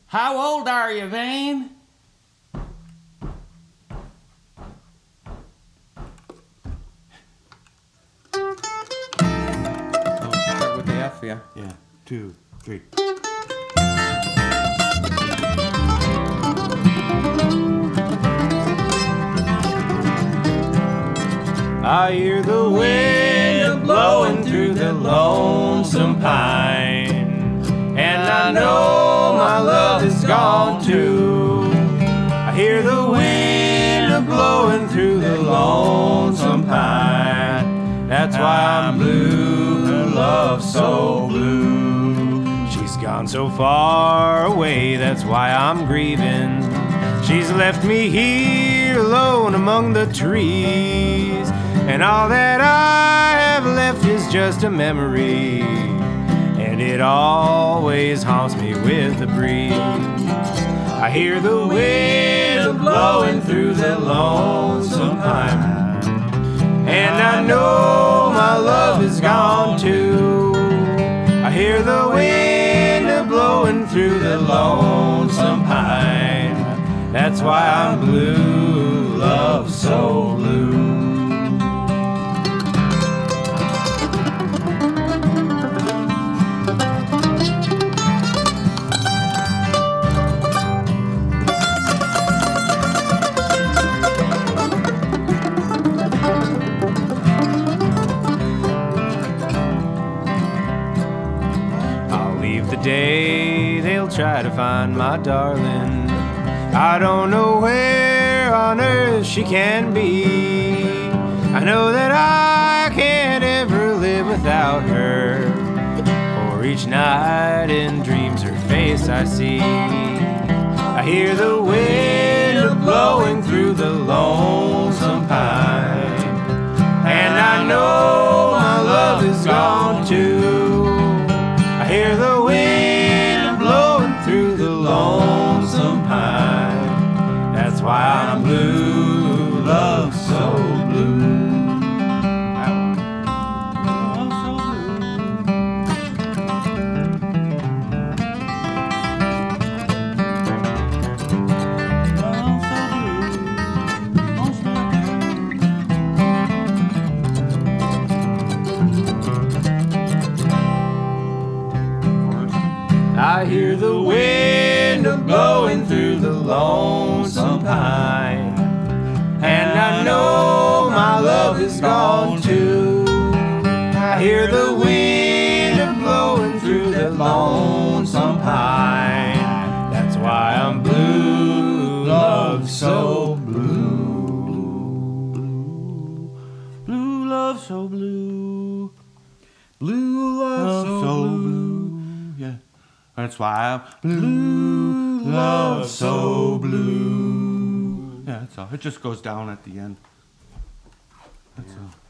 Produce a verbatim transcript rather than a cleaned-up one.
How old are you, Vane? Oh, start with the F, yeah. Yeah, two, three. I hear the wind blowing through the lonesome pine, and I know my love is gone too. I hear the wind blowing through the lonesome pine. That's why I'm blue, her love so blue. She's gone so far away, that's why I'm grieving. She's left me here alone among the trees, and all that I have left is just a memory, and it always haunts me with the breeze. I hear the wind blowing through the lonesome pine, and I know my love is gone too. I hear the wind blowing through the lonesome pine. That's why I'm blue, love so blue. The day they'll try to find my darling, I don't know where on earth she can be. I know that I can't ever live without her, for each night in dreams her face I see. I hear the wind blowing through the lonesome pine, and I know my love is gone too. I hear the wind blowing through the lonesome pine. That's why I'm blue, love so blue. Love so I hear the wind blowing through the lonesome pine, and I know my love is gone too. I hear the wind blowing through the lonesome pine. That's why I'm blue, love so blue. Blue, blue, love so blue. Blue love so, so blue. blue. Yeah. That's why I'm blue, love so blue. Yeah, that's all. It just goes down at the end. That's yeah. all.